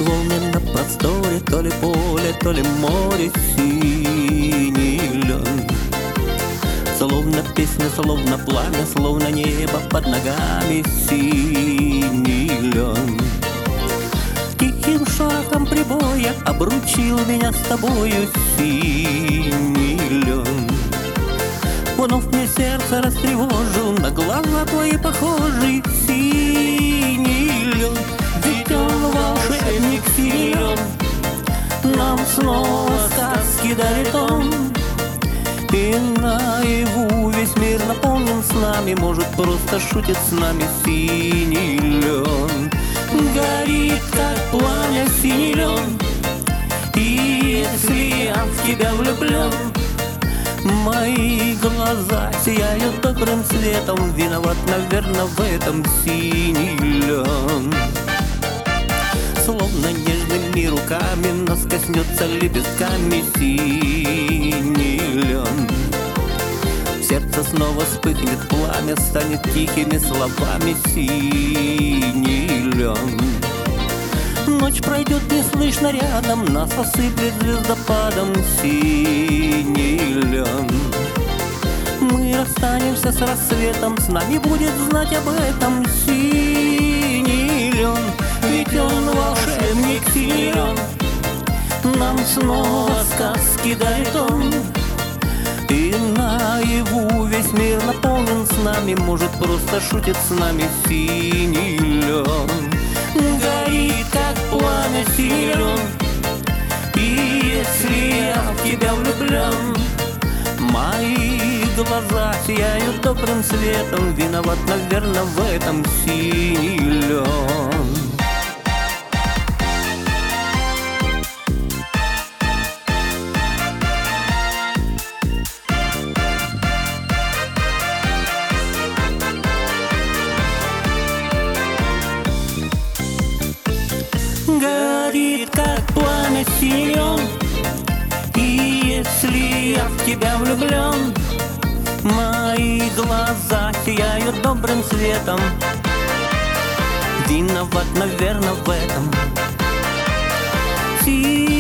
волны на просторе, то ли поле, то ли море, синий лен. Словно песня, словно пламя, словно небо под ногами, синий лен. Тихим шорохом прибоя обручил меня с тобою, синий лен. Вновь мне сердце растревожил, на глаза твои похожий, синий лен. Ведь он волшебник, синий лен, нам снова сказки дарит он. И наяву весь мир наполнен с нами, может, просто шутит с нами, синий лен. Горит, как пламя, синий лен, и если я в тебя влюблен, мои глаза сияют добрым светом, виноват, наверное, в этом синий лен. Словно нежными руками нас коснется лепестками, синий лен. В сердце снова вспыхнет пламя, станет тихими словами, синий лен. Ночь пройдет неслышно рядом, нас осыплет звездопадом, синий лен. Мы расстанемся с рассветом, с нами будет знать об этом синий лен. Ведь он волшебник, синий лен, нам снова сказки дарит он. И наяву весь мир наполнен с нами, может, просто шутит с нами, синий лен. Горит, как пламя, синий лен, и если я в тебя влюблен, мои глаза сияют добрым светом, виноват, наверное, в этом синий лен. Горит, как пламя, синий лен, и если я в тебя влюблен, мои глаза сияют добрым светом, виноват, наверное, в этом.